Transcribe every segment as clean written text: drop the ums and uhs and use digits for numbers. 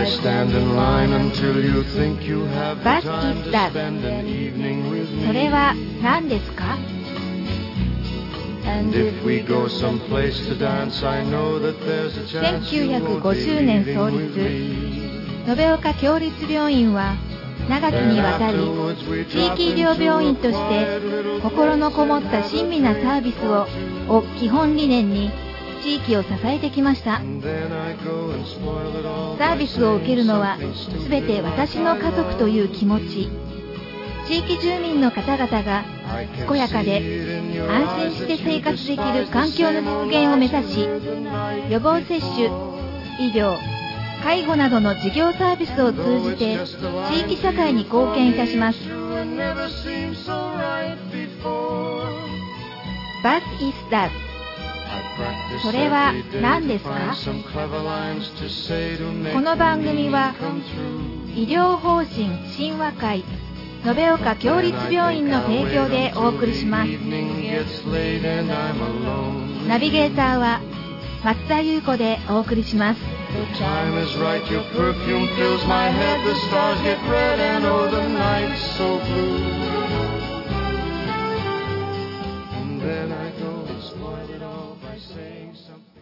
Why stand in line until you think you have the What time is to that? spend an evening with me? それは何ですか？ And if we go someplace to dance, I know that there's a chance you won't be 1950年 leaving 創 with 立 me. 延岡共立病院は長きにわたり地域医療病院として心のこもった親身なサービスを基本理念に地域を支えてきました。サ And then I go and spoil it all ー by ビスを受けるのは saying something すべて私の家族という気持ち、地域住民の方々が I can 健やか see で it in your 安 eyes 心して that 生 you 活でき despise る the 環境の same 実現を目指 old し lies 予防接種、医療、介護などの事業サービスを通じて地域社会に貢献いたします。 Never seemed so right before. What is that? それは何ですか？この番組は医療法人神話会延岡共立病院の提供でお送りします。ナビゲーターは松田優子でお送りします。 The time is right, your perfume fills my head, the stars get red and oh the night's so blue. And then I go and spoil it all by saying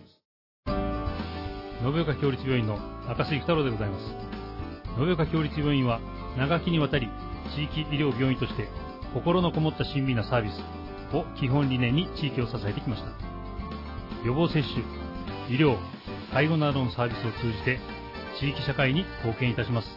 something. 延岡共立病院の赤須生太郎でございます。延岡共立病院は長きにわたり地域医療病院として心のこもった親身なサービスを基本理念に地域を支えてきました。予防接種、医療、介護などのサービスを通じて地域社会に貢献いたします。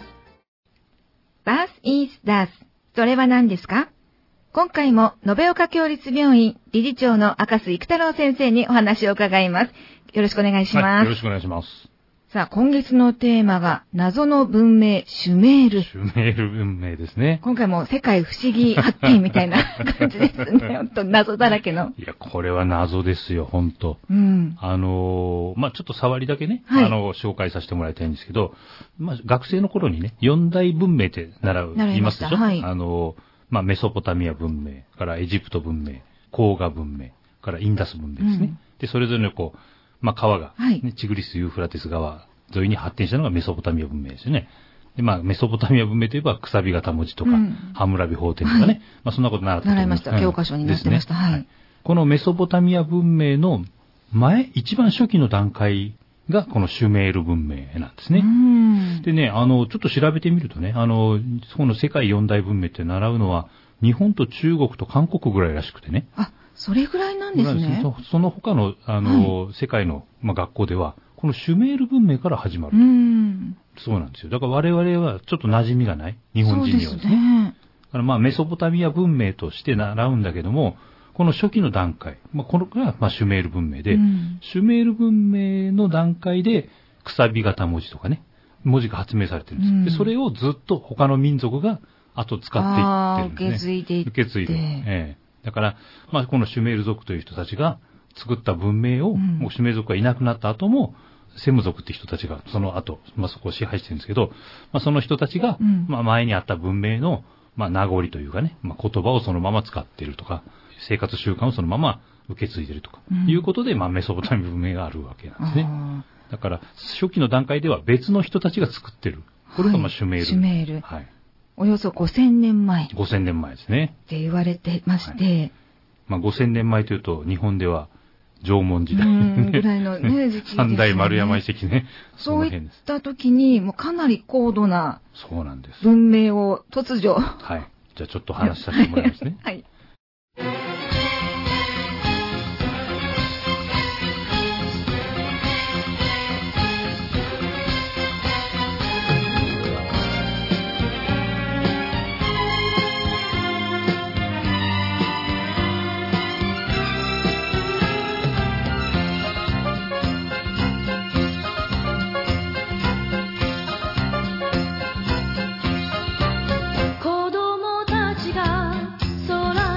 What is that? それは何ですか？今回も延岡共立病院理事長の赤須生太郎先生にお話を伺います。よろしくお願いします。 はい、よろしくお願いします。 さあ、今月のテーマが謎の文明シュメール。 シュメール文明ですね。 今回も世界不思議発見みたいな感じですね。本当謎だらけの。 いや、これは謎ですよ、本当。 うん。 ちょっと触りだけね、 はい紹介させてもらいたいんですけど、学生の頃にね、四大文明って言いますでしょ。 はい。 メソポタミア文明からエジプト文明、黄河文明からインダス文明ですね。 うん、 で、それぞれの川が、 はい、 チグリス・ユーフラテス川沿いに発展したのがメソポタミア文明ですよね。で、メソポタミア文明といえば、くさび型文字とか、ハムラビ法典とかね、そんなこと習ったと思います。 習いました。教科書に載ってました。はい。 このメソポタミア文明の一番初期の段階がこのシュメール文明なんですね。でね、ちょっと調べてみるとね、この世界四大文明って習うのは、日本と中国と韓国ぐらいらしくてね。 あ、それぐらいなんですね。 その他の、世界の、学校では、このシュメール文明から始まる。そうなんですよ。だから我々はちょっと馴染みがない。日本人にはですね。だからメソポタミア文明として習うんだけども、この初期の段階、これがシュメール文明で、シュメール文明の段階で、くさび型文字とかね、文字が発明されてるんです。で、それをずっと他の民族が後使っていってるんですね。受け継いで。だから、このシュメール族という人たちが作った文明を、もうシュメール族がいなくなった後も、セム族って人たちがその後、そこを支配してるんですけど、その人たちが、前にあった文明の、名残というかね、言葉をそのまま使っているとか、生活習慣をそのまま受け継いでいるとか、いうことで、メソポタミア文明があるわけなんですね。だから、初期の段階では別の人たちが作ってる。これがシュメール。 シュメール。 はい。 およそ5000年前。 5000年前ですね。 って言われてまして。 5000年前というと、日本では縄文時代ぐらいのね、時期ですね。 三大丸山遺跡ね。 そういった時に、もうかなり高度なそうなんです。 文明を突如。 はい。じゃあちょっと話させてもらいますね。 はい。 子供たちが空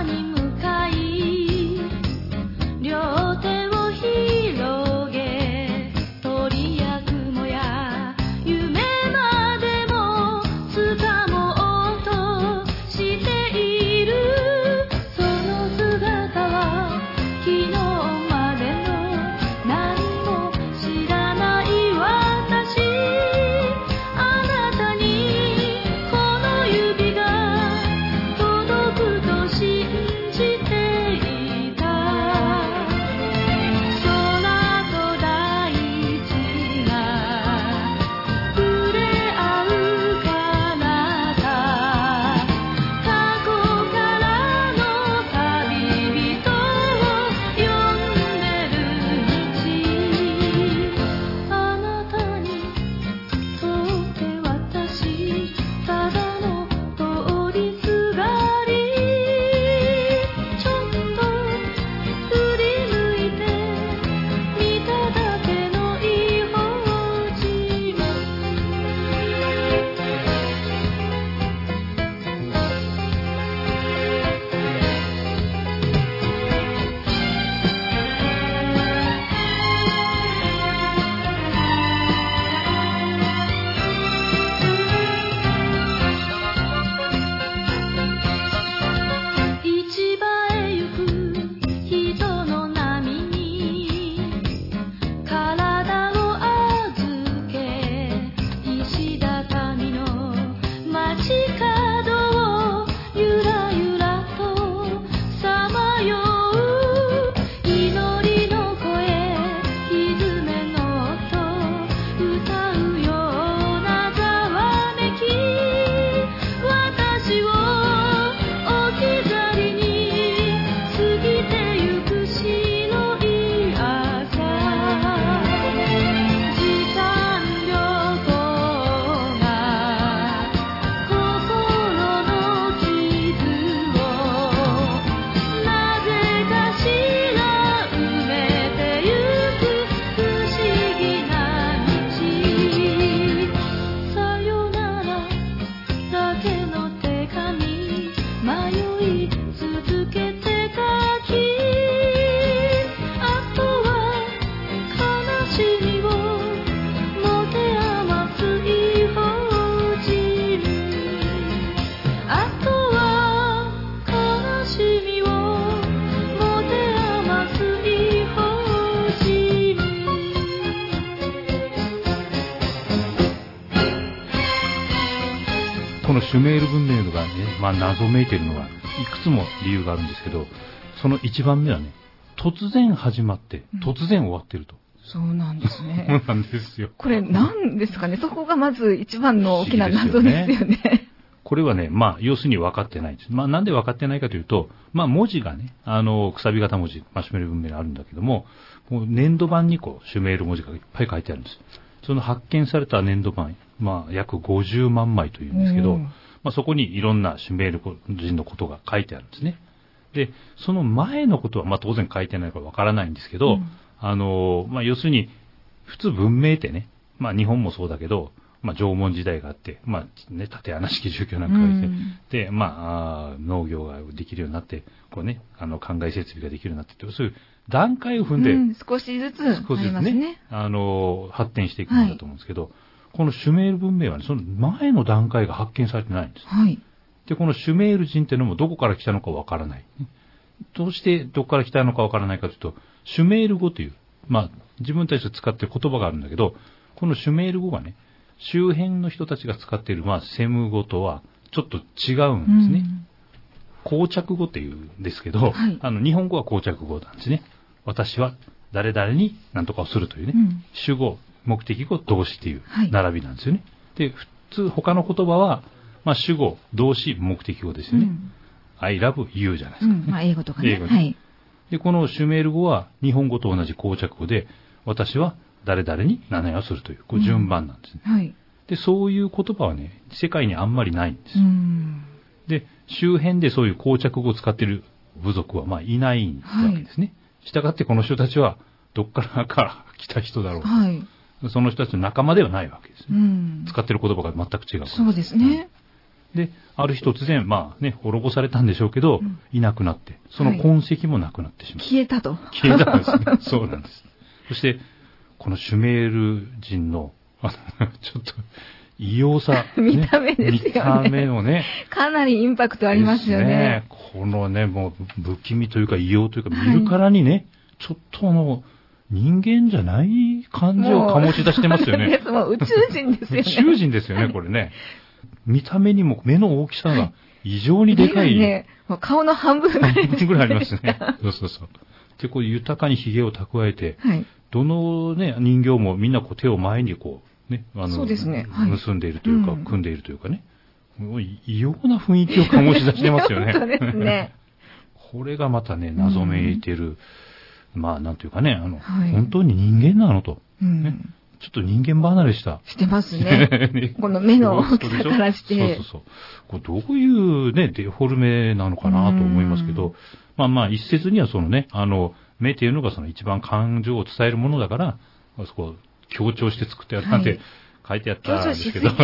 シュメール文明がね、謎めいているのがいくつも理由があるんですけど、その一番目はね、突然始まって、突然終わってると。 そうなんですね。 そうなんですよ。 これ何ですかね、そこがまず一番の大きな謎ですよね。 これはね、要するに分かってないんです。なんで分かってないかというと、文字がね、くさび型文字、シュメール文明があるんだけども、もう粘土板にシュメール文字がいっぱい書いてあるんです。その発見された粘土板、約50万枚というんですけど、そこにいろんなシュメール人のことが書いてあるんですね。で、その前のことは、当然書いてないから分からないんですけど、要するに、普通文明ってね、日本もそうだけど、縄文時代があって、竪穴式住居なんかがいて、で、農業ができるようになって、灌漑設備ができるようになって、そういう段階を踏んで、 少しずつね、 発展していくんだと思うんですけど、このシュメール文明はね、その前の段階が発見されてないんです。 はい。 で、このシュメール人っていうのもどこから来たのかわからない。どうしてどこから来たのかわからないかというと、シュメール語という、自分たちで使っている言葉があるんだけど、このシュメール語がね、周辺の人たちが使っている、セム語とはちょっと違うんですね。膠着語っていうんですけど、日本語は膠着語なんですね。私は誰々に何とかをするというね、主語、目的語、動詞っていう並びなんですよね。で、普通他の言葉は、主語、動詞、目的語ですよね。I love you じゃないですか、 英語とかね。英語で。 で、このシュメール語は日本語と同じ膠着語で、私は誰々に何々をするという、順番なんですね、で、そういう言葉はね、世界にあんまりないんです。で、周辺でそういう膠着語を使っている部族はいないわけですね。したがってこの人たちはどっから来た人だろうと。その人たちの仲間ではないわけですね。使っている言葉が全く違う。 そうですね。 で、ある日突然、滅ぼされたんでしょうけど、いなくなって、その痕跡もなくなってしまう。 消えたと。 消えたんですね。そうなんです。そして、このシュメール人の、ちょっと、異様さ。 見た目ですよね。 見た目のね。 かなりインパクトありますよね。 このね、もう、不気味というか異様というか、見るからにね、ちょっと人間じゃない感じを醸し出してますよね。 もう宇宙人ですよね。 宇宙人ですよね、これね。見た目にも目の大きさが異常にでかい。 顔の半分ぐらい。 半分ぐらいありますね。そう。で、豊かに髭を蓄えて、どのね、人形もみんな手を前にそうですね。 結んでいるというか、組んでいるというかね。異様な雰囲気を醸し出してますよね。 そうですね。 これがまたね、謎めいてる。なんていうかね、本当に人間なのと。ちょっと人間離れした。 してますね。この目の大きさからして。 そう。これどういうね、デフォルメなのかなと思いますけど、一説にはそのね、目っていうのがその一番感情を伝えるものだから、そこを強調して作ってやるなんて書いてあったんですけど、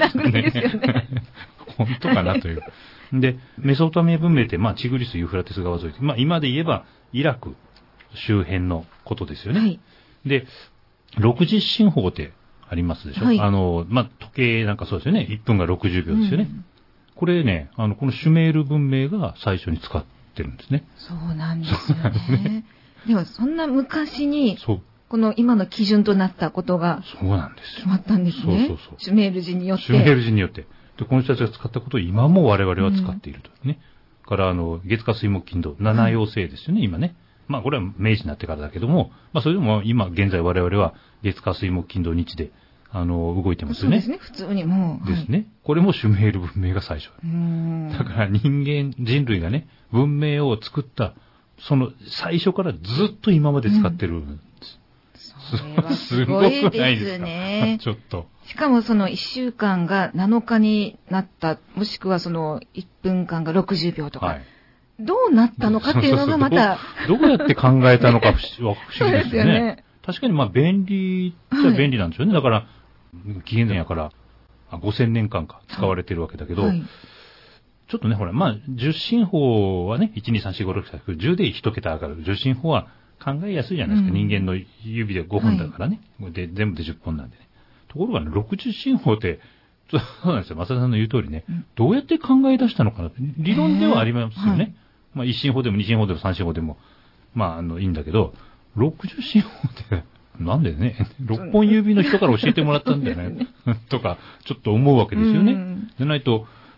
本当かなという。で、メソポタミア文明って、チグリス・ユーフラテス川沿い、今で言えばイラク周辺のことですよね。で、60進法ってありますでしょ、時計なんかそうですよね。1分が60秒ですよね。これね、このシュメール文明が最初に使ってるんですね。 そうなんですよね。では、そんな昔に、この今の基準となったことが、 そうなんですよ。 決まったんですね。シュメール人によって。 シュメール人によって。で、この人たちが使ったことを今も我々は使っているとね。から、月火水木金土、七曜星ですよね、今ね。これは明治になってからだけども、それでも今現在我々は月火水木金土日で、動いてますよね。 そうですね、普通にも。 ですね。これもシュメール文明が最初。だから人類がね、文明を作った、その最初からずっと今まで使ってるんです。 すごいですね。 ちょっと。 しかもその1週間が7日になった、もしくはその1分間が60秒とか。どうなったのかっていうのがまたどうやって考えたのか不思議ですよね。確かに便利じゃ便利なんですよね。だから、紀元前やから5000年間か使われてるわけだけど、ちょっとね、ほら、10進法はね、1、2、3、4、5、6、7、10で1桁上がる。10進法は考えやすいじゃないですか。人間の指で5本だからね。で、全部で10本なんでね。ところがね、60進法って、そうなんですよ。正田さんの言う通りね、どうやって考え出したのかなって。理論ではありますよね。1進法でも2進法でも3進法でも、いいんだけど、60進法って、なんでね、6本指の人から教えてもらったんだよね。とか、ちょっと思うわけですよね。でないと、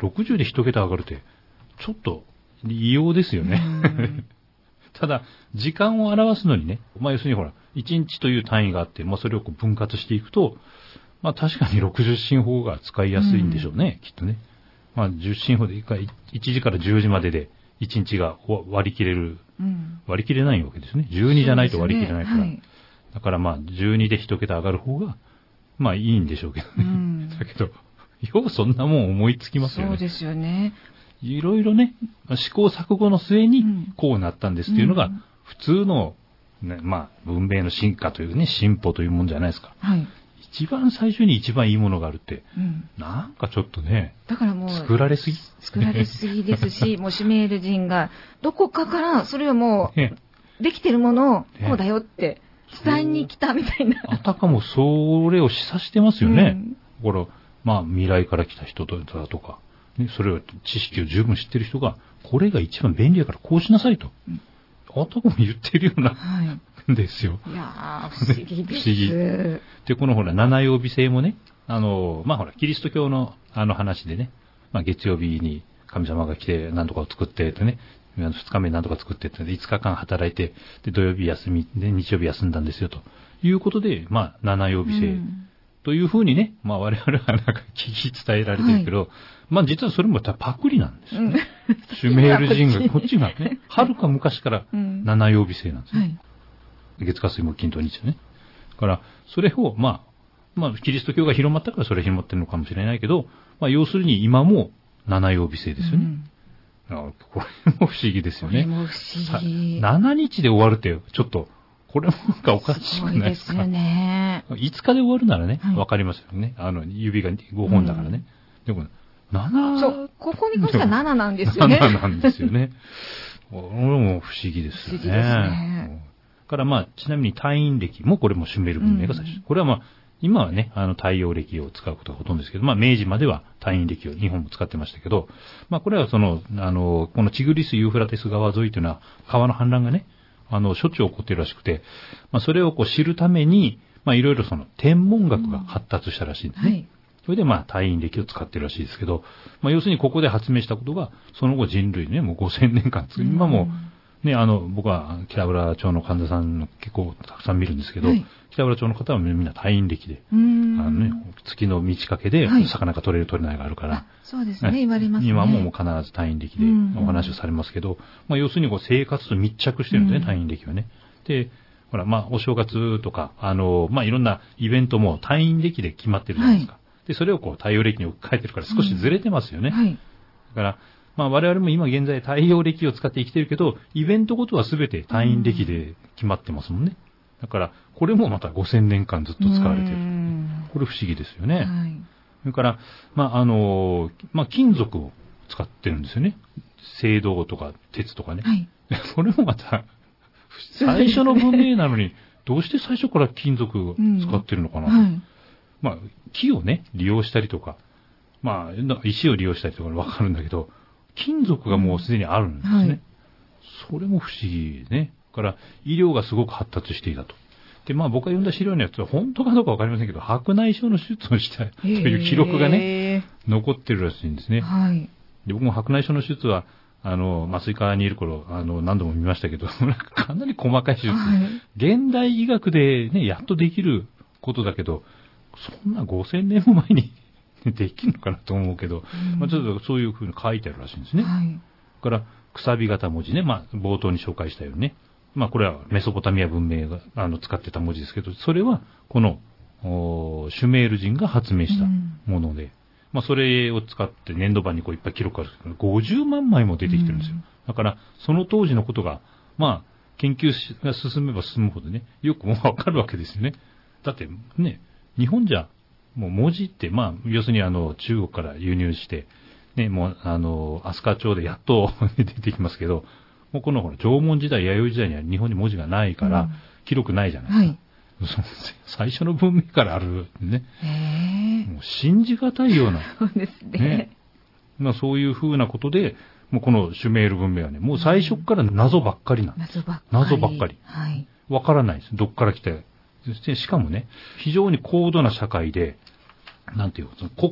60で1桁上がるって、ちょっと異様ですよね。ただ、時間を表すのにね、要するにほら、1日という単位があって、それを分割していくと、確かに60進法が使いやすいんでしょうね、きっとね。10進法で1時から10時までで1日が割り切れる、割り切れないわけですね。12じゃないと割り切れないから。だから12で1桁上がる方が、いいんでしょうけどね。だけど、よくそんなもん思いつきますよね。 そうですよね。 いろいろね、試行錯誤の末にこうなったんですっていうのが、普通の、ね、文明の進化というね、進歩というもんじゃないですか。はい。一番最初に一番いいものがあるって、なんかちょっとね、 だからもう、 作られすぎですし、もうシュメール人が、どこかからそれをもう、できてるものを、こうだよって、伝えに来たみたいな。 あたかもそれを示唆してますよね。これ、未来から来た人だとか、ね、それを知識を十分知ってる人が、これが一番便利だからこうしなさいと。あたかも言ってるような、ですよ。 いやー、不思議です。 不思議。で、このほら、七曜日制もね、ほら、キリスト教の話でね、月曜日に神様が来て何とかを作ってってね、2日目何とか作ってって、5日間働いて、で、土曜日休み、で、日曜日休んだんですよ、ということで、七曜日制。というふうにね、我々はなんか聞き伝えられてるけど、実はそれもパクリなんですよね。シュメール人が、こっちがね、はるか昔から七曜日制なんですね。月火水木金土日ね。だから、それを、キリスト教が広まったからそれ広まってるのかもしれないけど、要するに今も七曜日制ですよね。これも不思議ですよね。 これも不思議。 7日で終わるって、ちょっと、これもなんかおかしくないですか。 そうですよね。 5日で終わるならね、わかりますよね。指が5本だからね。でも、7。 そう、ここに関しては7なんですよね。 7なんですよね。これも不思議ですよね。 不思議ですね。 からちなみに太陰暦もこれもシュメール文明が最初。これは今はね、太陽暦を使うことがほとんどですけど、明治までは太陰暦を日本も使ってましたけど、これはこのチグリス・ユーフラテス川沿いというのは川の氾濫がね、しょっちゅう起こっているらしくて、それを知るために、いろいろ天文学が発達したらしいんですね。それで太陰暦を使ってるらしいですけど、要するにここで発明したことが、その後人類ね、もう5000年間、今も、ね、僕は北浦町の神田さん結構たくさん見るんですけど、北浦町の方はみんな太陰暦で、月の満ち欠けで魚が取れる取れないがあるから、 そうですね、言われますね。 今も必ず太陰暦でお話をされますけど、要するに生活と密着してるんですね、太陰暦はね。で、ほら、お正月とか、いろんなイベントも太陰暦で決まってるじゃないですか。で、それを太陽暦に置き換えてるから少しずれてますよね。だから、我々も今現在太陽暦を使って生きてるけど、イベントごとは全て太陰暦で決まってますもんね。だから、これもまた5000年間ずっと使われてる。これ不思議ですよね。それから、金属を使ってるんですよね。青銅とか鉄とかね。これもまた、最初の文明なのに、どうして最初から金属を使ってるのかな。木をね、利用したりとか、石を利用したりとかわかるんだけど、金属がもうすでにあるんですね。それも不思議ね。だから、医療がすごく発達していたと。で、僕が読んだ資料のやつは本当かどうかわかりませんけど、白内障の手術をしたという記録がね、残ってるらしいんですね。で、僕も白内障の手術は、麻酔科にいる頃、何度も見ましたけど、かなり細かい手術。現代医学でね、やっとできることだけど、そんな5000年も前にできるのかなと思うけど、ちょっとそういうふうに書いてあるらしいんですね。だから、くさび型文字ね、冒頭に紹介したようにね、これはメソポタミア文明が使ってた文字ですけど、それはこのシュメール人が発明したもので、それを使って粘土板にいっぱい記録あるんですけど、50万枚も出てきてるんですよ。だから、その当時のことが、研究が進めば進むほどね、よくもうわかるわけですよね。だってね、日本じゃ、もう文字って、要するに中国から輸入して、ね、もう飛鳥町でやっと出てきますけど、もうこの縄文時代、弥生時代には日本に文字がないから、記録ないじゃないですか。最初の文明からあるね。もう信じがたいような。 そうですね。 そういうふうなことで、もうこのシュメール文明はね、もう最初から謎ばっかりなんです。謎ばっかり。わからないです。どっから来て。しかもね、非常に高度な社会で、なんていうの、国家、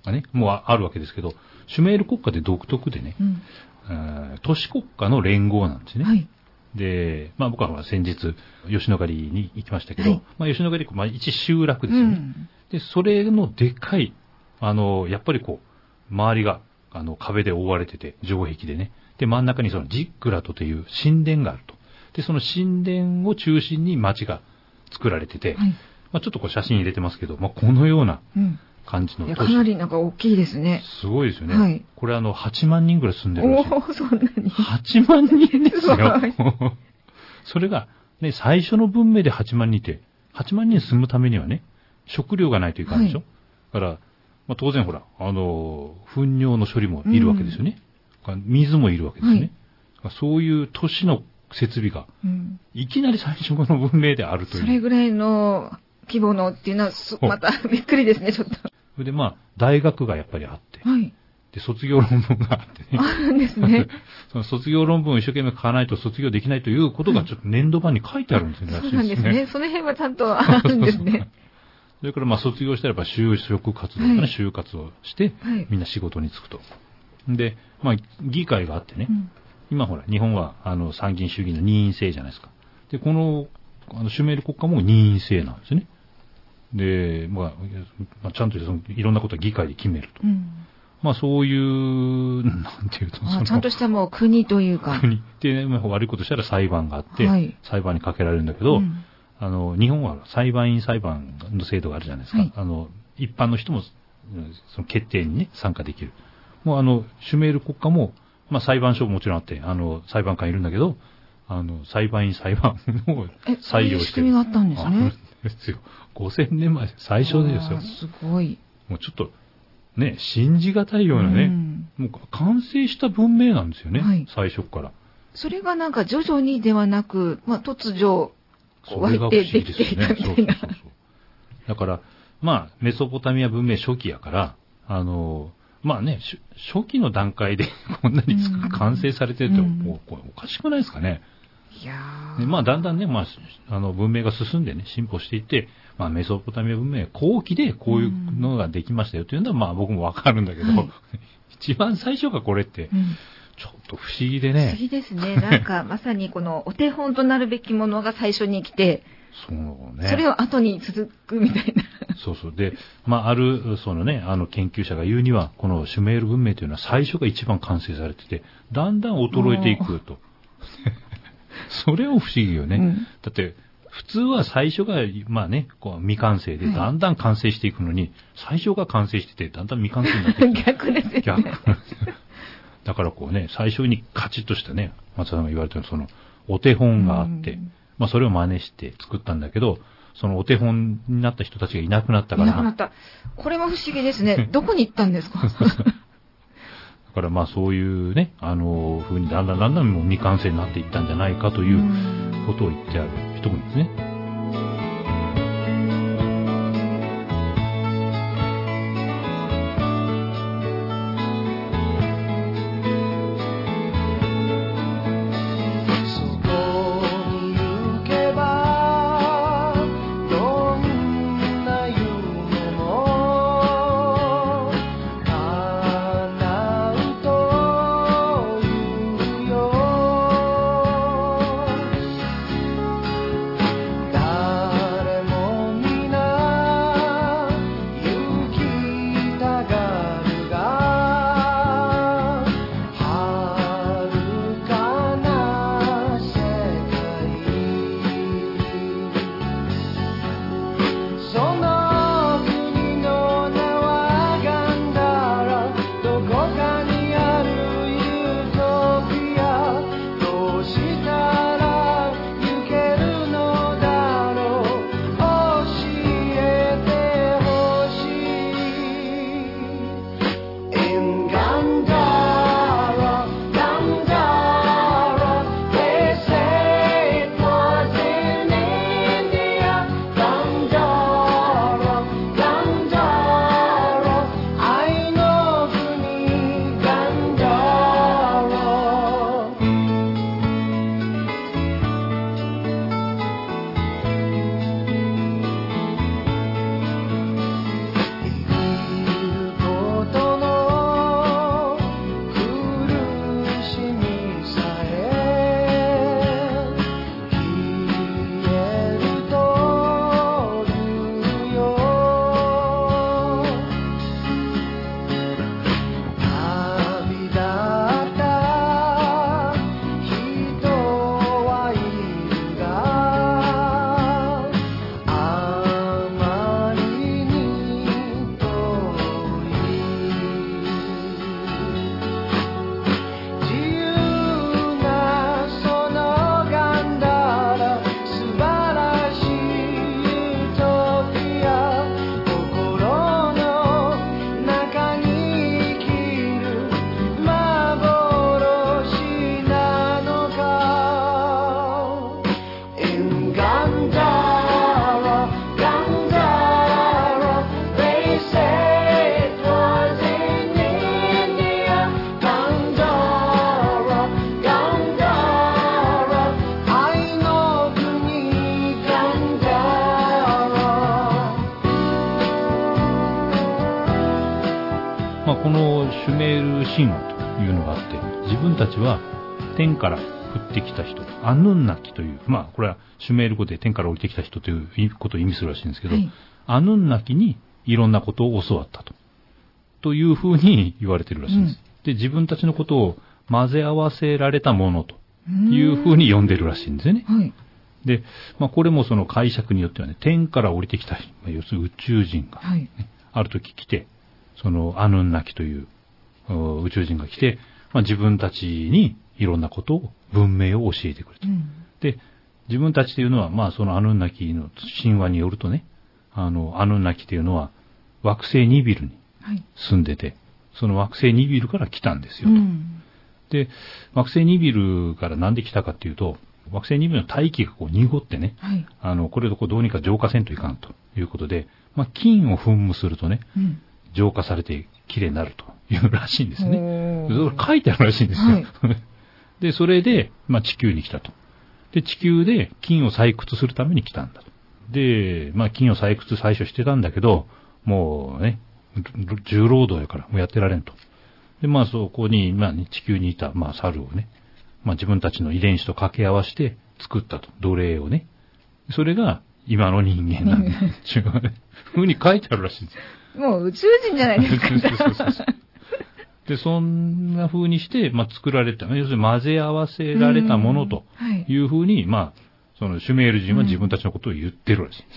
がね、もうあるわけですけど、シュメール国家で独特でね、都市国家の連合なんですね。はい、で、まあ僕は先日、吉野ヶ里に行きましたけど、はい、まあ吉野ヶ里、まあ一集落ですよね。で、それのでっかい、やっぱりこう、周りが、壁で覆われてて、城壁でね。で、真ん中にそのジッグラトという神殿があると。で、その神殿を中心に街が作られてて、はい、まあちょっとこう写真入れてますけど、まあこのような感じの都市。 かなりなんか大きいですね。 すごいですよね。はい、これ8万人ぐらい住んでるらしい。 おー、そんなに。 8万人ですよ。それが、ね、最初の文明で8万人って、8万人住むためにはね、食料がないといかんでしょ。はい、だから、まあ、当然ほら、糞尿の処理もいるわけですよね。水もいるわけですね。はい、そういう都市の設備が、いきなり最初の文明であるという。 それぐらいの規模のっていうのは、またびっくりですね、ちょっと。それでまあ、大学がやっぱりあって、はい、で、卒業論文があってね。 あるんですね。 その卒業論文を一生懸命書かないと卒業できないということがちょっと年度版に書いてあるんですよね。 そうなんですね。その辺はちゃんとあるんですね。 それからまあ卒業したら就職活動から就活をして、はい、みんな仕事に就くと。で、まあ議会があってね、今ほら日本は参議院衆議院の二院制じゃないですか。で、このシュメール国家も二院制なんですね。で、まあ、ちゃんといろんなことは議会で決めると。まあそういう、なんていうと、 ちゃんとしたもう国というか。 国で、ね、悪いことしたら裁判があって、はい、裁判にかけられるんだけど、日本は裁判員裁判の制度があるじゃないですか。はい、一般の人もその決定にね、参加できる。もうシュメール国家も、まあ裁判所ももちろんあって、裁判官いるんだけど、裁判員裁判を採用してる。 仕組みがあったんですね。 ですよ。5000年前、最初ですよ。 すごい。 もうちょっと、ね、信じがたいようなね、もう完成した文明なんですよね、はい、最初から。 それがなんか徐々にではなく、まあ突如、湧いてできていたみたいな。 だから、まあ、メソポタミア文明初期やから、まあね、初期の段階でこんなに完成されてると、もうおかしくないですかね。 いやー、まあだんだんね、まあ、文明が進んでね、進歩していって、まあメソポタミア文明後期でこういうのができましたよというのは、まあ僕もわかるんだけど、はい、一番最初がこれって、ちょっと不思議でね。 不思議ですね。なんかまさにこのお手本となるべきものが最初に来て、 そうね。 それを後に続くみたいな。 そうそう。で、まあ、そのね、研究者が言うには、このシュメール文明というのは最初が一番完成されてて、だんだん衰えていくと。それを不思議よね。だって、普通は最初が、まあね、こう未完成で、だんだん完成していくのに、最初が完成してて、だんだん未完成になっていく。 逆ですよね。逆。 だからこうね、最初にカチッとしたね、松田さんが言われたように、その、お手本があって、まあそれを真似して作ったんだけど、そのお手本になった人たちがいなくなったから。 いなくなった。これは不思議ですね。どこに行ったんですか？だからまあそういうね、風にだんだんもう未完成になっていったんじゃないかということを言ってある人もいますね。 自分たちは天から降ってきた人、アヌンナキという、まあこれはシュメール語で天から降りてきた人ということを意味するらしいんですけど、はい、アヌンナキにいろんなことを教わったというふうに言われてるらしいんです。で、自分たちのことを混ぜ合わせられたものというふうに呼んでるらしいんですよね。はい、で、まあこれもその解釈によってはね、天から降りてきた、要するに宇宙人が、ね、はい、ある時来て、そのアヌンナキという宇宙人が来て、まあ自分たちにいろんなことを、文明を教えてくれた。で、自分たちというのは、まあそのアヌンナキの神話によるとね、アヌンナキというのは惑星ニビルに住んでて、はい、その惑星ニビルから来たんですよと。で、惑星ニビルからなんで来たかっていうと、惑星ニビルの大気がこう濁ってね、はい、これをこうどうにか浄化せんといかんということで、まあ金を噴霧するとね、浄化されてきれいになるというらしいんですね。それ書いてあるらしいんですよ。はい、で、それで、まあ地球に来たと。で、地球で金を採掘するために来たんだと。で、まあ金を採掘最初してたんだけど、もうね、重労働やからもうやってられんと。で、まあそこに、まあ、ね、地球にいた、まあ猿をね、まあ自分たちの遺伝子と掛け合わせて作ったと。奴隷をね。それが今の人間なんだ。違うね。ふうに書いてあるらしいんです。 もう宇宙人じゃないですか。そうで、そんな風にして、まあ作られた、要するに混ぜ合わせられたものという風に、まあ、そのシュメール人は自分たちのことを言ってるらしいんです。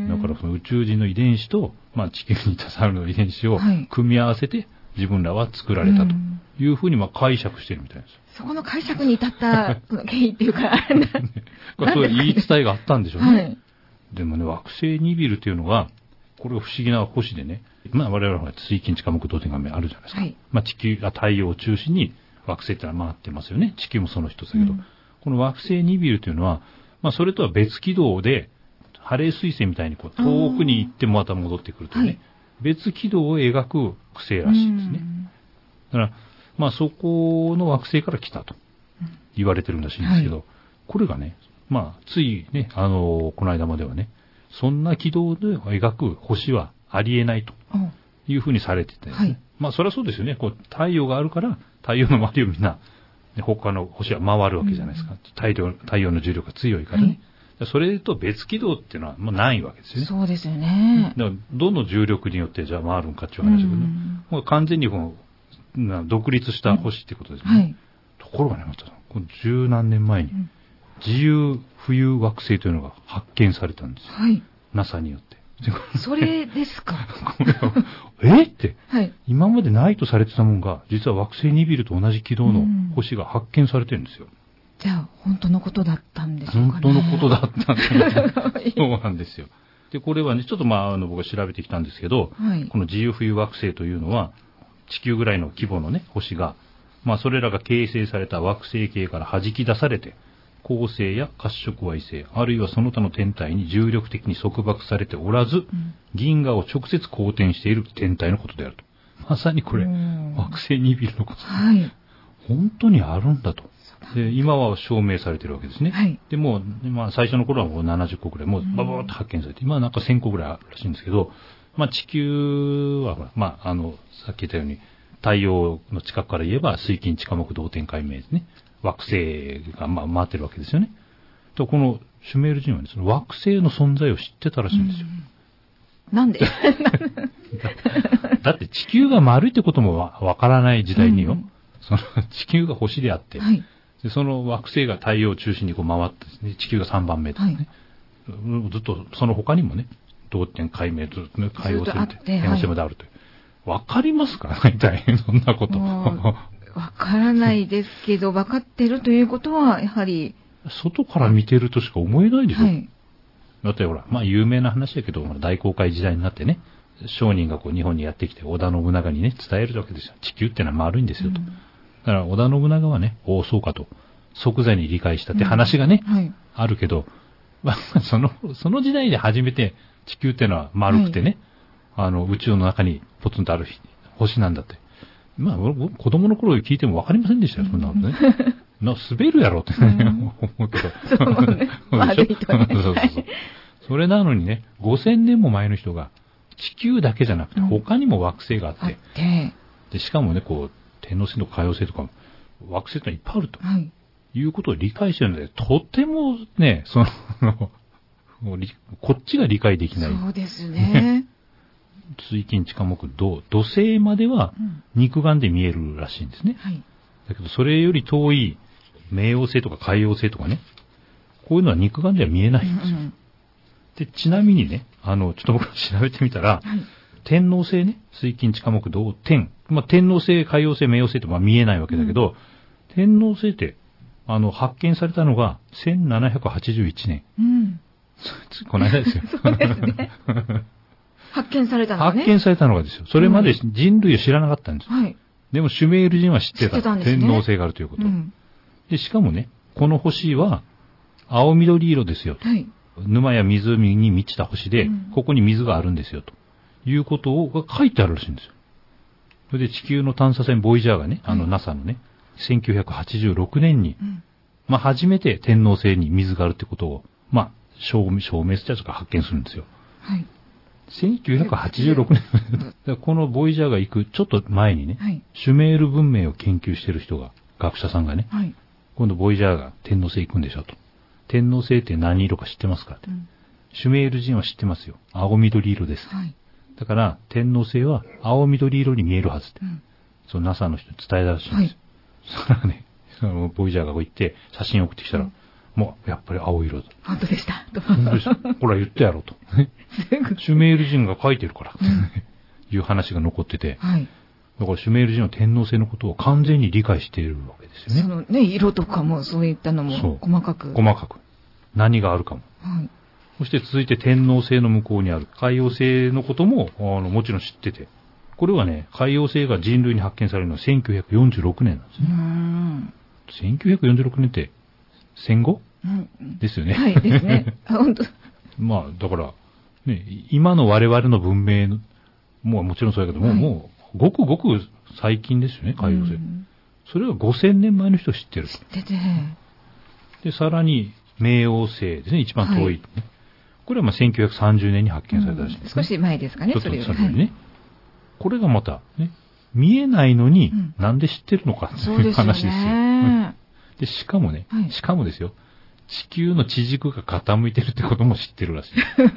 だからその宇宙人の遺伝子と、まあ地球にいた猿の遺伝子を組み合わせて自分らは作られたというふうにまあ解釈してるみたいです。 そこの解釈に至った経緯っていうか、 そういう言い伝えがあったんでしょうね。はい、でもね、惑星ニビルっていうのが、これは不思議な星でね、まあ我々は水金地火木土天があるじゃないですか。はい、まあ太陽を中心に惑星ってのは回ってますよね。地球もその一つだけど、この惑星ニビルというのは、まあそれとは別軌道で、ハレー彗星みたいにこう遠くに行ってまた戻ってくるというね、はい、別軌道を描く星らしいですね。だから、まあそこの惑星から来たと言われてるらしいんですけど、はい、これがね、まあついね、この間まではね、そんな軌道で描く星はありえないというふうにされてて、はい、まあそれはそうですよね。こう太陽があるから太陽の周りをみんな、他の星は回るわけじゃないですか。太陽の重力が強いからね。はい、それと別軌道っていうのはもうないわけですよね。 そうですよね。 だからどの重力によってじゃあ回るんかっていう話だけど、もう完全にこう独立した星ってことですね。はい、ところがね、またこの十何年前に自由浮遊惑星というのが発見されたんですよ。はい、NASA によって。 それですか。 って、はい、今までないとされてたものが実は惑星ニビルと同じ軌道の星が発見されてるんですよ。 じゃあ、本当のことだったんでしょうかね。 本当のことだったんですそうなんですよ。で、これはね、ちょっとまあ、僕が調べてきたんですけど、はい、この自由浮遊惑星というのは、地球ぐらいの規模のね、星が、まあ、それらが形成された惑星系から弾き出されて、恒星や褐色矮星、あるいはその他の天体に重力的に束縛されておらず、銀河を直接公転している天体のことであると。まさにこれ、惑星ニビルのこと。はい、本当にあるんだと。で、今は証明されてるわけですね。はい、でも、まあ、最初の頃はもう70個ぐらい、もうバババッと発見されて、今はなんか1000個ぐらいあるらしいんですけど、まあ、地球は、まあ、さっき言ったように、太陽の近くから言えば、水金地火木同天解明ですね。惑星が、まあ、回ってるわけですよね。と、このシュメール人はね、その惑星の存在を知ってたらしいんですよ。 なんでだって地球が丸いってこともわからない時代によ、その地球が星であって、はい、でその惑星が太陽を中心にこう回ってですね、地球が3番目ですね、はい、ずっとその他にもね、同点解明ずっとね、海洋星って天王星まであるという。わかりますか大体、そんなこと。 わからないですけど、わかってるということは、やはり。 外から見てるとしか思えないでしょ。はい、だってほら、まあ有名な話だけど、大航海時代になってね、商人がこう日本にやってきて、織田信長にね、伝えるわけですよ。地球ってのは丸いんですよと。だから織田信長はね、そうかと、即座に理解したって話がね、はい、あるけど、まあ、その時代で初めて地球ってのは丸くてね、はい、宇宙の中にポツンとある星なんだって。まあ、子供の頃聞いても分かりませんでしたよ、そんなことね。滑るやろってね、思うけど。 そうね。悪いとね。 そうそうそう。それなのにね、5000年も前の人が、地球だけじゃなくて、他にも惑星があって、で、しかもね、こう、 天王星とか海王星とか惑星ってのはいっぱいあると。いうことを理解してるので、とてもね、こっちが理解できない。 そうですね。 水金地下木土星までは肉眼で見えるらしいんですね。だけどそれより遠い冥王星とか海王星とかね、こういうのは肉眼では見えないんですよ。で、ちなみにね、ちょっと僕調べてみたら、天王星ね、水金地下木土天。天王星、海王星、冥王星って見えないわけだけど、天王星って、発見されたのが1781年。この間ですよ。 そうですね。発見されたのがね。 発見されたのがですよ。それまで人類は知らなかったんです。でもシュメール人は知ってた。天王星があるということ。で、しかもね、この星は青緑色ですよと。沼や湖に満ちた星で、ここに水があるんですよと。いうことが書いてあるらしいんですよ。それで地球の探査船ボイジャーがね、NASA のね、1986年に、初めて天王星に水があるってことを、証明したやつが発見するんですよ。1986年。このボイジャーが行くちょっと前にね、シュメール文明を研究してる人が、学者さんがね、今度ボイジャーが天王星行くんでしょと。天王星って何色か知ってますかって。シュメール人は知ってますよ。青緑色です。だから、天王星は青緑色に見えるはずって。その NASA の人に伝えたらしいんですよ。そしたらね、ボイジャーがこう行って写真を送ってきたら、もうやっぱり青色だ。 本当でした。 ほら言ってやろうと。シュメール人が書いてるから、いう話が残ってて、だからシュメール人は天王星のことを完全に理解しているわけですよね。 色とかもそういったのも細かく。 細かく。何があるかも。そして続いて天王星の向こうにある海王星のことももちろん知ってて、これはね、海王星が人類に発見されるのは1946年なんですね。1946年って戦後、ですよね。 はいですね。本当。 だから、ね、今の我々の文明もちろんそうやけども、もうごくごく最近ですよね、海王星。それは5000年前の人知ってる。 知ってて。 で、さらに冥王星ですね、一番遠い。これは1930年に発見されたらしいです、 少し前ですかね、それよりね。これがまたね、見えないのに、なんで知ってるのかっていう話ですよ。で、しかもですよ、地球の地軸が傾いてるってことも知ってるらしい。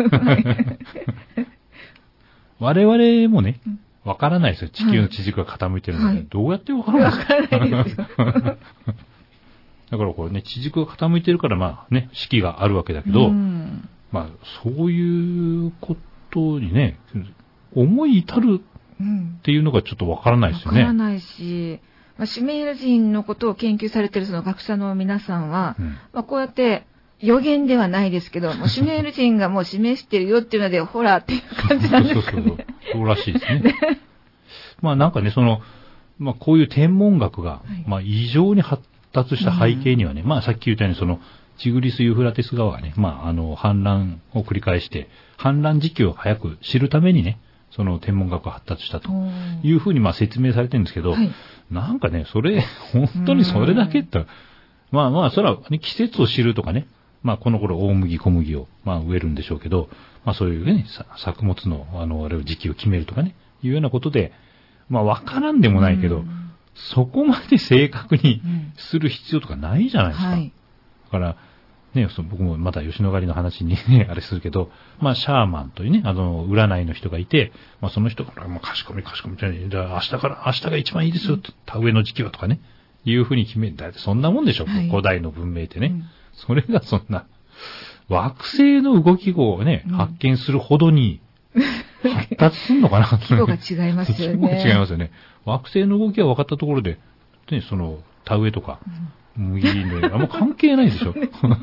我々もね、わからないですよ。地球の地軸が傾いてるので、どうやってわからないですか？だからこれね、地軸が傾いてるから式があるわけだけど、そういうことにね、思い至るっていうのがちょっとわからないですよね。 わからないし、シュメール人のことを研究されているその学者の皆さんは、こうやって予言ではないですけど、シュメール人がもう示してるよっていうので、ほらっていう感じなんですかね。 そうらしいですね。なんかね、こういう天文学が、異常に発達した背景にはね、さっき言ったようにチグリス・ユーフラテス川がね、氾濫を繰り返して、氾濫時期を早く知るためにね、その天文学が発達したというふうに説明されてるんですけど、なんかね、本当にそれだけって、それは、ね、季節を知るとかね、この頃大麦、小麦を、植えるんでしょうけど、そういうね、作物の、あれを時期を決めるとかね、いうようなことで、わからんでもないけど、そこまで正確にする必要とかないじゃないですか。だから、ね、僕もまた吉野ヶ里の話にね、あれするけど、シャーマンというね、占いの人がいて、その人から、かしこみたいに、じゃあ明日が一番いいですよ、田植えの時期はとかね、いうふうに決める。だいたいそんなもんでしょ、古代の文明ってね。それがそんな、惑星の動きをね、発見するほどに、発達するのかな規模が違いますよね。 規模が違いますよね。惑星の動きが分かったところで、ね、田植えとか、麦ね、あんま関係ないでしょ。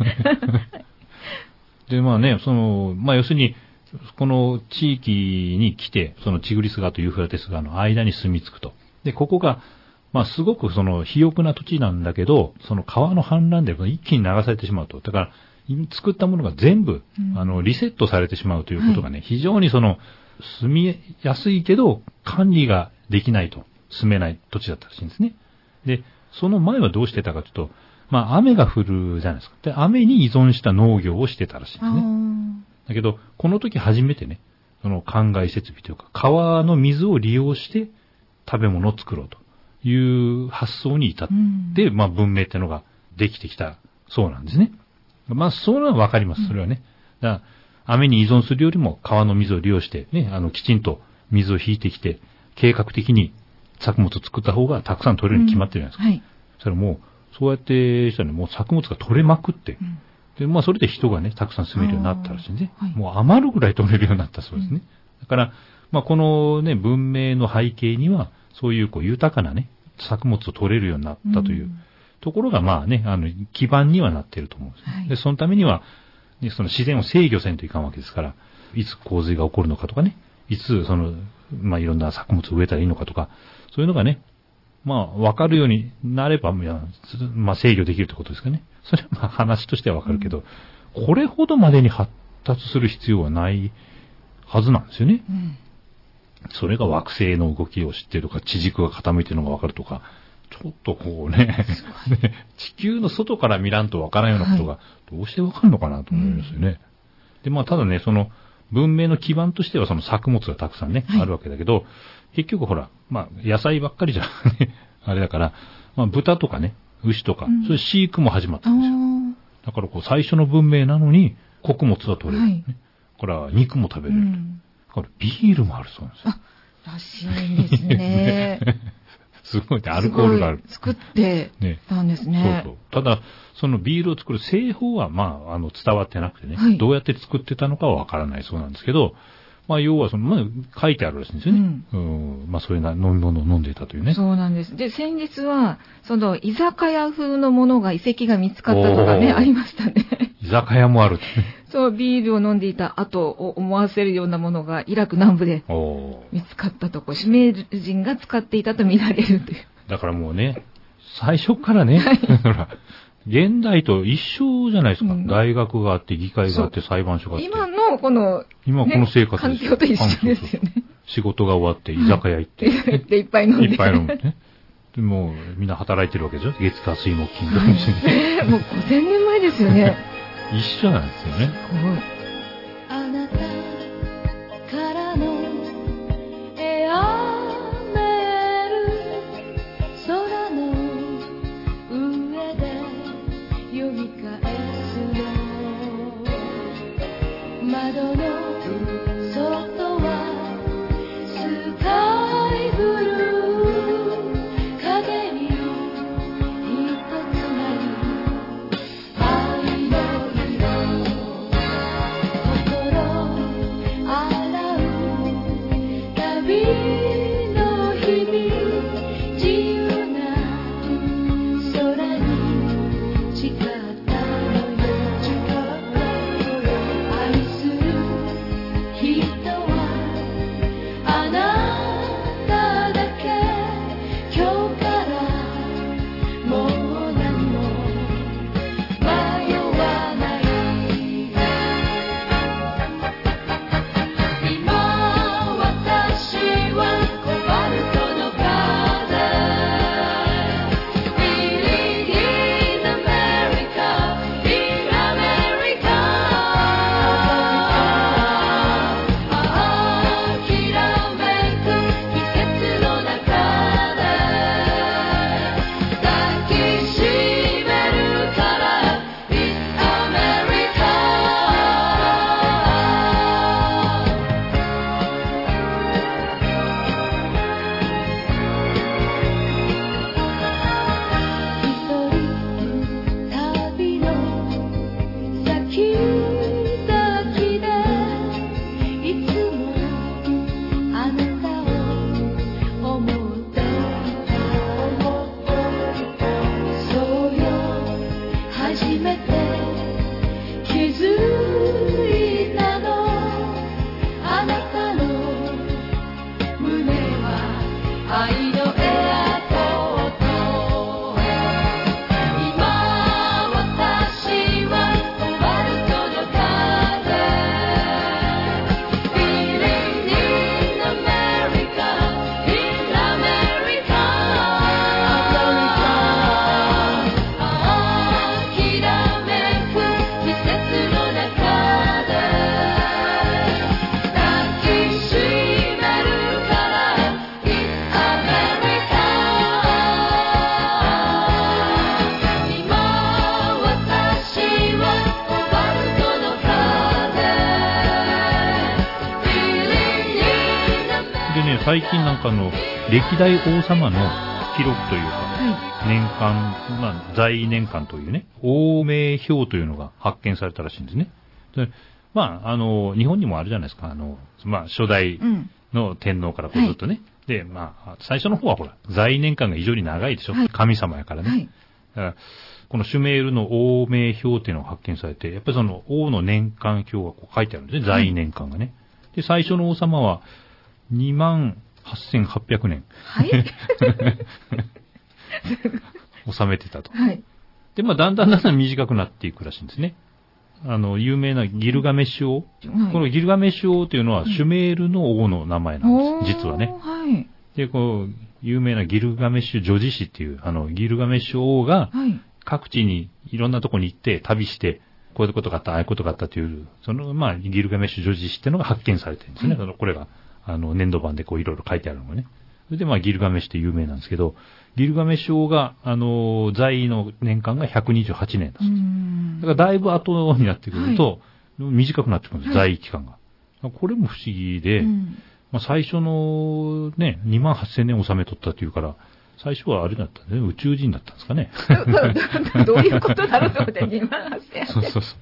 で、要するに、この地域に来て、チグリス川とユーフラテス川の間に住み着くと。で、ここが、すごく肥沃な土地なんだけど、川の氾濫で一気に流されてしまうと。だから、作ったものが全部、リセットされてしまうということがね、非常に住みやすいけど、管理ができないと、住めない土地だったらしいんですね。で、その前はどうしてたかというと、雨が降るじゃないですか。で、雨に依存した農業をしてたらしいんですね。だけど、この時初めてね、灌漑設備というか、川の水を利用して食べ物を作ろうという発想に至って、まあ文明ってのができてきたそうなんですね。まあそういうのはわかります、それはね。だから雨に依存するよりも川の水を利用してね、きちんと水を引いてきて、計画的に作物を作った方がたくさん取れるに決まってるじゃないですか。はい。それもう、そうやってしたらね、もう作物が取れまくって、で、まあそれで人がね、たくさん住めるようになったらしいんで、はい、もう余るぐらい取れるようになったそうですね。だから、まあこのね、文明の背景には、そういうこう豊かなね、作物を取れるようになったというところが、まあね、基盤にはなっていると思うんです、ね。はい、で、そのためには、ね、その自然を制御せんといかんわけですから、いつ洪水が起こるのかとかね、いつまあいろんな作物を植えたらいいのかとか、そういうのがね、まあわかるようになれば、まあ制御できるってことですかね。それはまあ話としてはわかるけど、これほどまでに発達する必要はないはずなんですよね。それが惑星の動きを知ってるとか、地軸が傾いてるのがわかるとか、ちょっとこうね、地球の外から見らんとわからんようなことがどうしてわかるのかなと思いますよね。で、まあただね、その文明の基盤としてはその作物がたくさんね、あるわけだけど、結局ほら、まあ野菜ばっかりじゃね、あれだから、まあ豚とかね、牛とか、そういう飼育も始まったんですよ。だからこう最初の文明なのに穀物は取れる、ね。これは肉も食べれる。だからビールもあるそうなんですよ。 らしいんですね。 すごいね、アルコールがある。 作ってたんですね。 そうそう。ただ、そのビールを作る製法は、まあ、伝わってなくてね、どうやって作ってたのかはわからないそうなんですけど、まあ、要はまあ、書いてあるらしいんですよね。まあ、そういう飲み物を飲んでいたというね。 そうなんです。で、先日は、居酒屋風のものが、遺跡が見つかったとかね、ありましたね。 居酒屋もあるってね。 そう、ビールを飲んでいた後を思わせるようなものがイラク南部で見つかったとこ、シュメール人が使っていたと見られるという。 だからもうね、最初からね、現代と一緒じゃないですか。大学があって、議会があって、裁判所があって。 今のこの生活環境と一緒ですよね。 仕事が終わって、居酒屋行って。 で、いっぱい飲んで。 いっぱい飲んでね。でもみんな働いてるわけでしょ。月火水木金土日に。もう5000年前ですよね。 一緒なんですよね。 あなたからのエアメール、空の上で読み返すの、窓の外はスカイブルー、影に一つなり愛の最近なんか歴代王様の記録というか、 は年間、まあ、在年間というね、王名表というのが発見されたらしいんですね。でまあ、日本にもあるじゃないですか、まあ、初代の天皇からこうずっとね。で、まあ、最初の方はほら、在年間が非常に長いでしょ。神様やからね。だからこのシュメールの王名表っていうのが発見されて、やっぱりその王の年間表がこう書いてあるんですね、在年間がね。で、最初の王様は28,800年。 はい。 収めてたと。 はい。 で、まあ、だんだん短くなっていくらしいんですね。有名なギルガメッシュ王。このギルガメッシュ王というのは、シュメールの王の名前なんです、実はね。 はい。 で、有名なギルガメッシュ女子誌っていう、ギルガメッシュ王が、各地に、いろんなとこに行って、旅して、こういうことがあった、ああいうことがあったという、まあ、ギルガメッシュ女子誌っていうのが発見されてるんですね。これが、粘土板でこういろいろ書いてあるのがね。それでまあギルガメッシュって有名なんですけど、ギルガメッシュ王が、在位の年間が128年だそうです。だからだいぶ後になってくると、短くなってくるんです、在位期間が。これも不思議で、まあ、最初のね、28,000年収めとったっていうから、最初はあれだったね、宇宙人だったんですかね。 どういうことだろうと思って2万8,000 そうそうそう。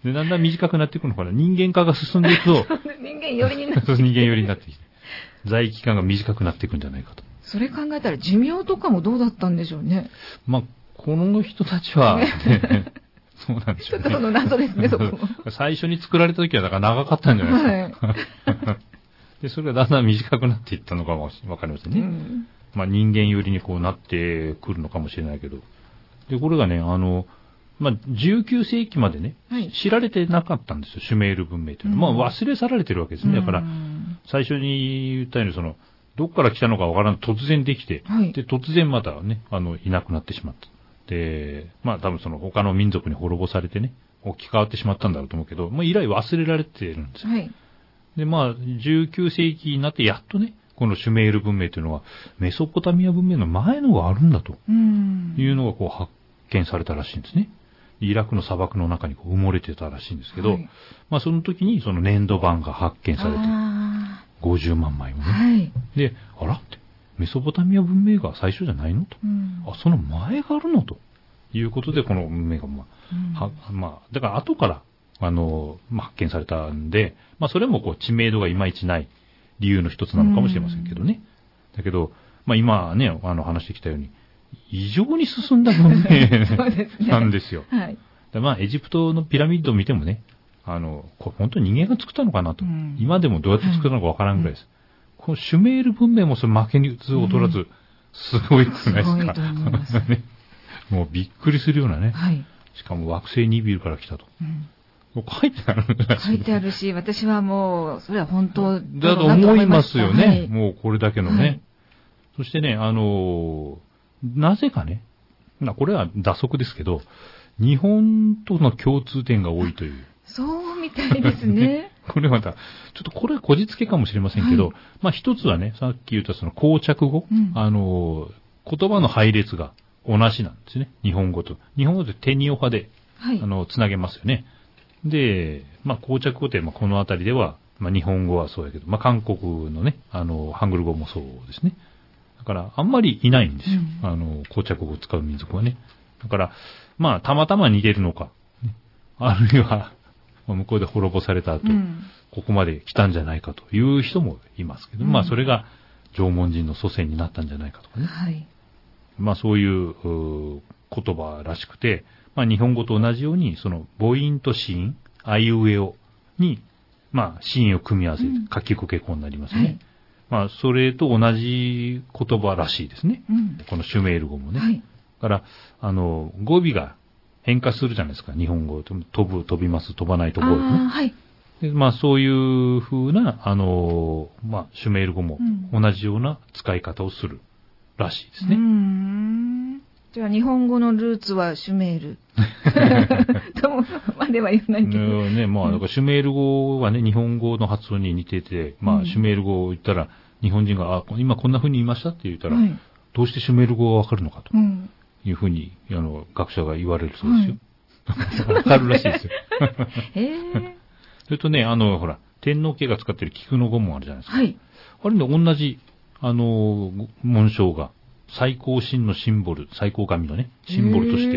で、だんだん短くなっていくのかな。人間化が進んでいくと、 人間寄りになって人間寄りになってきて、在位期間が短くなっていくんじゃないかと。 それ考えたら寿命とかもどうだったんでしょうね。 まあ、この人たちは、ね、そうなんでしょうね。 ちょっとその謎ですね、そこも。 最初に作られた時はだから長かったんじゃないですか。はいで、それがだんだん短くなっていったのかもわかりませんね。まあ人間寄りにこうなってくるのかもしれないけど。で、これがね、まあ19世紀までね、知られてなかったんですよ、シュメール文明というのは。まあ忘れ去られてるわけですね。だから、最初に言ったように、どっから来たのかわからん、突然できて、で、突然またね、いなくなってしまった。で、まあ多分他の民族に滅ぼされてね、置き換わってしまったんだろうと思うけど、まあ以来忘れられてるんですよ。で、まあ、19世紀になってやっとね、このシュメール文明というのは、メソポタミア文明の前のがあるんだというのがこう発見されたらしいんですね。イラクの砂漠の中にこう埋もれてたらしいんですけど、まあその時にその粘土板が発見されて、50万枚もね。で、あらって、メソポタミア文明が最初じゃないのと。あ、その前があるのということで、この文明がまあ、だから後から、まあ、発見されたんで、まあ、それもこう知名度がいまいちない理由の一つなのかもしれませんけどね。だけど、まあ、今ね、話してきたように、異常に進んだ文明なんですよ。まあ、エジプトのピラミッドを見てもね、これ本当に人間が作ったのかなと。今でもどうやって作ったのかわからんぐらいです。このシュメール文明もそれ負けに劣らず、すごいじゃないですか。もうびっくりするようなね。しかも惑星ニビルから来たと。書いてあるんだし。 書いてあるし、私はもう、それは本当だと思いますよね。もうこれだけのね。そしてね、なぜかね、これは打足ですけど、日本との共通点が多いという。 そうみたいですね。 これまた、ちょっとこれはこじつけかもしれませんけど、まあ一つはね、さっき言ったその膠着語、言葉の配列が同じなんですね。日本語と。日本語でテニオ派で、つなげますよね。で、まあ、膠着語って、まあ、このあたりでは、まあ、日本語はそうやけど、まあ、韓国のね、ハングル語もそうですね。だから、あんまりいないんですよ。膠着語を使う民族はね。だから、まあ、たまたま似てるのか、ね、あるいは、向こうで滅ぼされた後、ここまで来たんじゃないかという人もいますけど、まあ、それが縄文人の祖先になったんじゃないかとかね。まあ、そういう言葉らしくて、まあ、日本語と同じように、その母音と子音、あいうえおに、まあ、子音を組み合わせて、書きこけこになりますね。まあ、それと同じ言葉らしいですね。このシュメール語もね。だから、語尾が変化するじゃないですか、日本語。飛ぶ、飛びます、飛ばないところね。でまあ、そういう風な、まあ、シュメール語も同じような使い方をするらしいですね。 じゃあ、日本語のルーツはシュメール。とまでは言わないけど。 ね、まあ、だからシュメール語はね、日本語の発音に似てて、まあ、シュメール語を言ったら、日本人が、今こんな風に言いましたって言ったら、どうしてシュメール語がわかるのかという風に、学者が言われるそうですよ。わかるらしいですよ。それとね、ほら、天皇家が使ってる菊の語もあるじゃないですか。あれね、同じ紋章が最高神のシンボル、最高神のね、シンボルとして、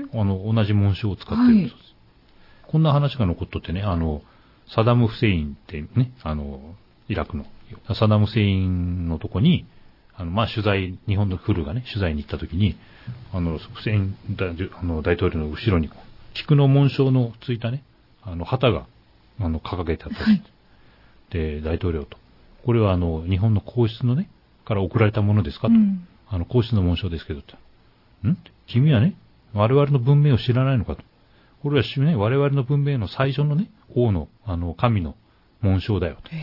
同じ紋章を使ってるんです。こんな話が残っとってね、サダム・フセインってね、イラクの、サダム・フセインのとこに、取材、日本のフルがね、取材に行ったときに、フセイン大統領の後ろに、菊の紋章のついたね、旗が、掲げてあったり、で、大統領と、これは日本の皇室のね、から送られたものですかと、皇室の紋章ですけどって、君はね、我々の文明を知らないのかと。これはね、我々の文明の最初のね、王の、神の紋章だよと。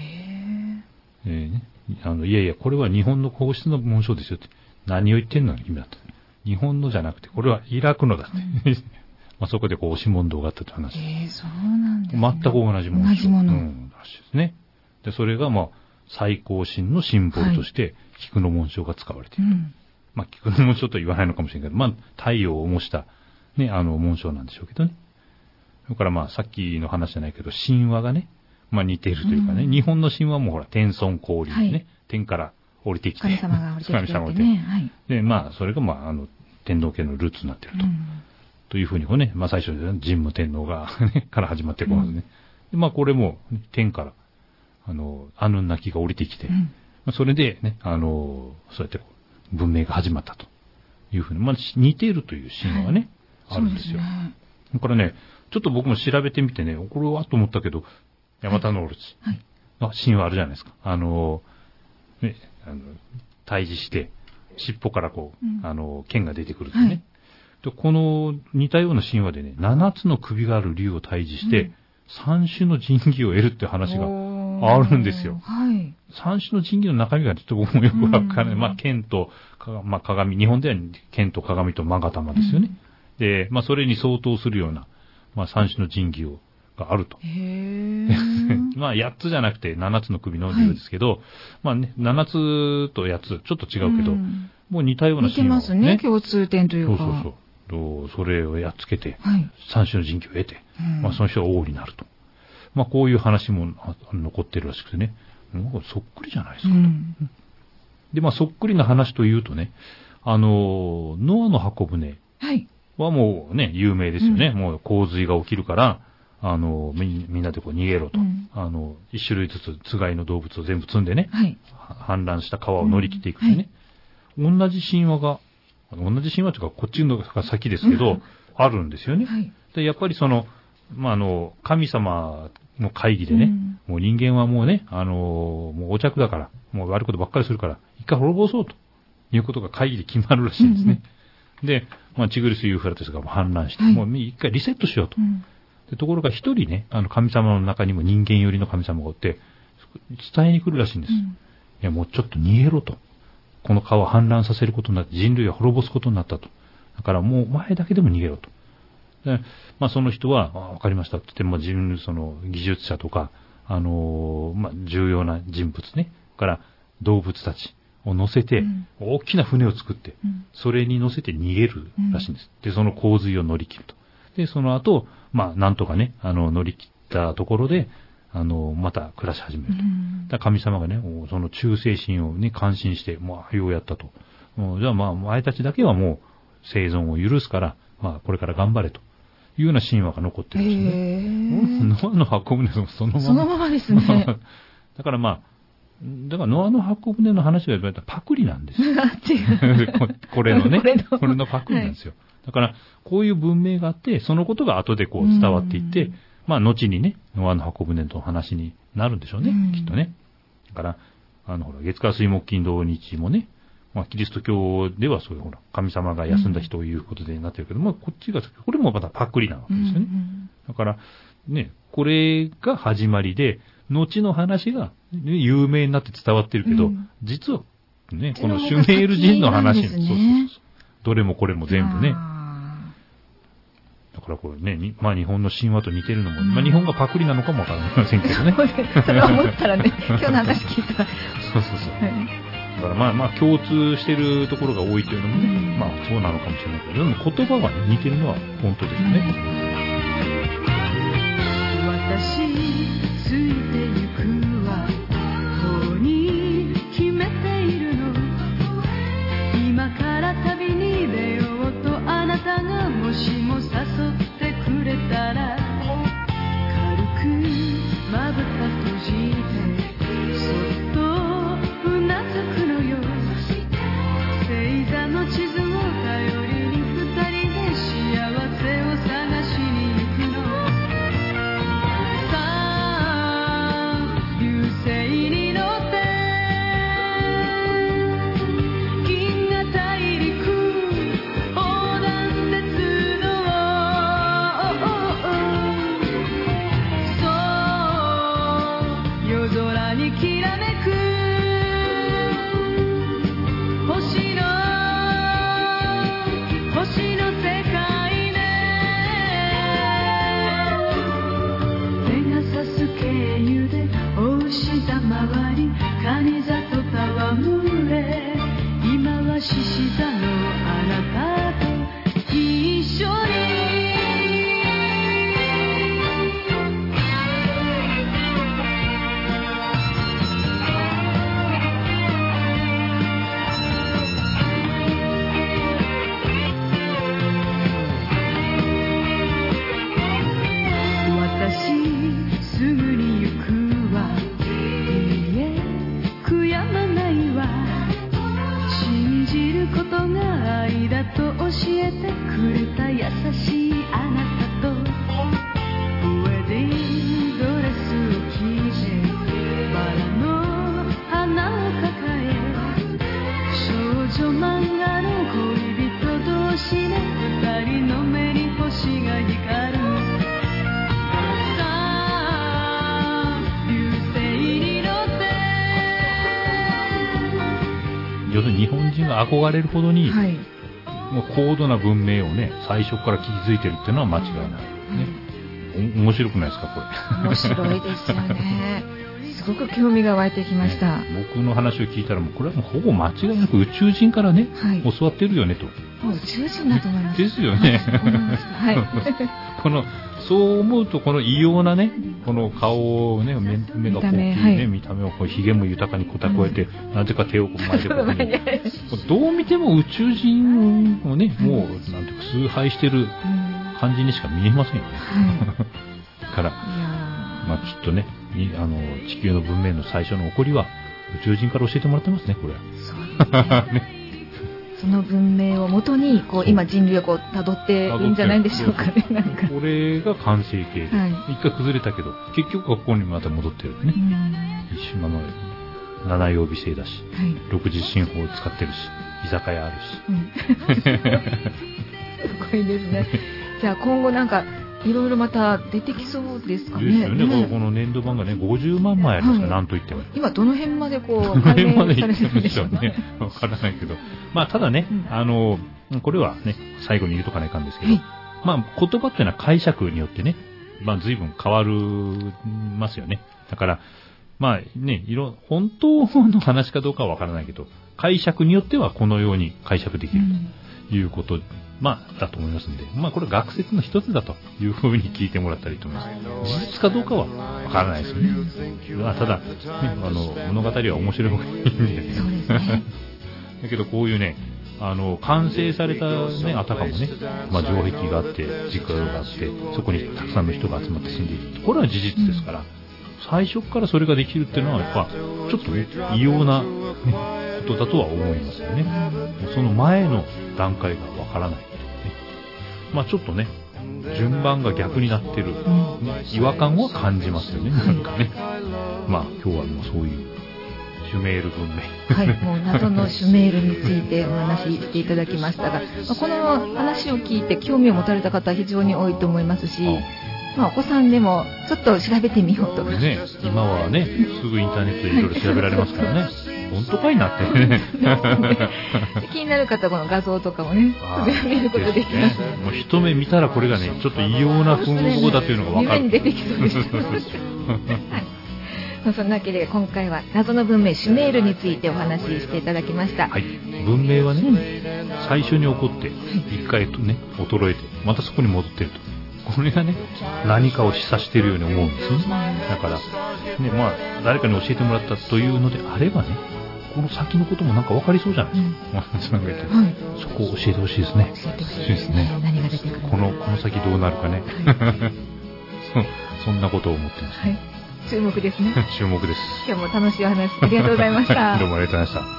いやいや、これは日本の皇室の紋章ですよって。何を言ってんの君だと。日本のじゃなくて、これはイラクのだって。そこで押し問答があったという話。 そうなんですね。 全く同じ紋章。 同じもの。 らしいですね。で、それが最高神のシンボルとして、菊の紋章が使われていると。菊の紋章とは言わないのかもしれないけど、太陽を模した、ね、紋章なんでしょうけどね。それからさっきの話じゃないけど、神話がね、似ているというかね、日本の神話もほら、天孫降臨ね、天から降りてきて、 神様が降りてきて、神様が降りてきて、で、それが天皇家のルーツになっていると。というふうにね、最初で神武天皇がから始まってこますね。これも天から、アヌンナキが降りてきて、それでね、そうやって文明が始まったというふうに、似ているという神話がね、あるんですよ。だからね、ちょっと僕も調べてみてね、これはと思ったけど、ヤマタノオロチの神話あるじゃないですか。ね、退治して、尻尾から剣が出てくるってね。で、この似たような神話でね、7つの首がある竜を退治して、3種の神器を得るって話があるんですよ。3種の神器の中身がちょっと僕もよくわからない。剣と、鏡、日本では剣と鏡と勾玉ですよね。で、それに相当するような、3種の神器があると。8つじゃなくて7つの首の竜ですけど、7つと8つ、ちょっと違うけど、もう似たような神話。似てますね、 共通点というか。 それをやっつけて、3種の神器を得て、その人が王になると。こういう話も残ってるらしくてね、そっくりじゃないですかと。で、そっくりな話というとね、ノアの箱舟はもうね、有名ですよね。もう洪水が起きるから、みんなで逃げろと。一種類ずつつがいの動物を全部積んでね、氾濫した川を乗り切っていくってね。同じ神話というか、こっちのが先ですけど、あるんですよね。で、やっぱり神様の会議でね、もう人間はもうね、もう横着だから、もう悪いことばっかりするから、一回滅ぼそうということが会議で決まるらしいんですね。で、チグリス・ユーフラテスが氾濫して、もう一回リセットしようと。でところが一人ね、神様の中にも人間寄りの神様がおって、伝えに来るらしいんです。いや、もうちょっと逃げろと。この川を氾濫させることになって、人類を滅ぼすことになったと。だからもう前だけでも逃げろと。でその人は、わかりましたって言って、その技術者とか、重要な人物ね、から動物たちを乗せて、大きな船を作って、それに乗せて逃げるらしいんです。で、その洪水を乗り切ると。で、その後、なんとかね、乗り切ったところで、また暮らし始めると。だ神様がね、その忠誠心をね、感心して、ようやったと。じゃあお前たちだけはもう生存を許すから、これから頑張れと。いうような神話が残ってるんですね。ノアの箱舟もそのまま。 そのままですね。 だからノアの箱舟の話が言われたらパクリなんですよ。これのね、これのパクリなんですよ。だから、こういう文明があって、そのことが後で伝わっていって、後にね、ノアの箱舟の話になるんでしょうね、きっとね。だから、月火水木金土日もね、キリスト教ではそういう神様が休んだ人を言うことでなってるけど、こっちが、これもまたパクリなわけですよね。だから、ね、これが始まりで、後の話が、有名になって伝わってるけど、実は、ね、このシュメール人の話、そうどれもこれも全部ね。だからこれね、日本の神話と似てるのも、日本がパクリなのかもわからませんけどね。 それは思ったらね、今日の話聞いたら。 そう。だから共通してるところが多いというのもね、そうなのかもしれないけど、でも言葉が似てるのは本当ですよね。 私ついてゆくわとに決めているてくれた優しいあなたとウェディングドレスを着てバラの花を抱え少女漫画の恋人同士で二人の目に星が光るさあ流星に乗って要するに日本人が憧れるほどに、 はい、 もう高度な文明をね、最初から築いてるっていうのは間違いない。ね。面白くないですか、これ。 面白いですよね。すごく興味が湧いてきました。 ね、僕の話を聞いたら、もうこれはもうほぼ間違いなく宇宙人からね、はい、教わってるよねと。 もう宇宙人だと思います。 ですよね。 はい。 そう思うと、この異様なね、この顔をね、目が大きいね、はい、見た目をこう髭も豊かにこたこえて、なぜか手をこう前でこうね、どう見ても宇宙人をね、もう、なんていうか、崇拝してる感じにしか見えませんよね。から、まあきっとね、地球の文明の最初の起こりは、宇宙人から教えてもらってますね、これは。 そうですね。その文明をもとに、こう、今人類をこう、辿ってるんじゃないでしょうかね、なんか。 これが完成形で、はい、一回崩れたけど、結局はここにまた戻ってるね。一瞬7曜日制だし、はい、6時進法を使ってるし、居酒屋あるし。すごいですね。じゃあ今後なんか、いろいろまた出てきそうですかね。 ですよね。だからこの年度版がね、50万枚ありますから、なんといっても。 今どの辺までこう、解明されてるんでしょうね。 わからないけど。まあ、ただね、これはね、最後に言うとかないかんですけど、まあ、言葉っていうのは解釈によってね、まあ、随分変わるますよね。だから、まあね、本当の話かどうかはわからないけど、解釈によってはこのように解釈できるということ、まあ、だと思いますんで、まあ、これは学説の一つだというふうに聞いてもらったらいいと思います。事実かどうかはわからないですよね。まあ、ただ、ね、物語は面白い方がいいんでね。 そうですね。 だけど、こういうね、完成されたね、あたかもね、まあ、城壁があって、実家があって、そこにたくさんの人が集まって住んでいる。これは事実ですから、最初からそれができるっていうのは、やっぱ、ちょっとね、異様な、ね、ことだとは思いますよね。その前の段階がわからない、ね。まあ、ちょっとね、順番が逆になってる、ね、違和感は感じますよね、なんかね。まあ、今日はもうそういう、シュメール文明。 はい、もう謎のシュメールについてお話ししていただきましたが、この話を聞いて興味を持たれた方は非常に多いと思いますし、まあ、お子さんでもちょっと調べてみようとか、 ね、今はね、すぐインターネットでいろいろ調べられますからね。本当かいなってね。 気になる方はこの画像とかもね、見ることできますね。 もう一目見たらこれがね、ちょっと異様な風貌だというのが分かる。 夢に出てきそうです。そんなわけで今回は謎の文明シュメールについてお話ししていただきました。 はい、文明はね、最初に起こって一回とね衰えてまたそこに戻ってると。これがね、何かを示唆しているように思うんですよね。だから、ね、まあ、誰かに教えてもらったというのであればね、この先のこともなんか分かりそうじゃないですか。はい、そこを教えてほしいですね。 教えてほしいですね。何が出てくるこの先どうなるかね。はい、そんなことを思ってます、ね。はい。 注目ですね。 注目です。 今日も楽しいお話ありがとうございました。 どうもありがとうございました。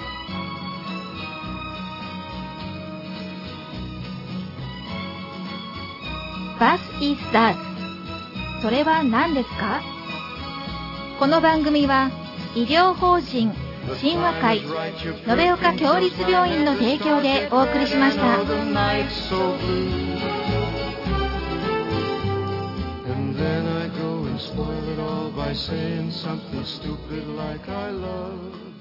What is that? それは何ですか？この番組は医療法人神話会延岡共立病院の提供でお送りしました。 Spoil it all by saying something stupid like I love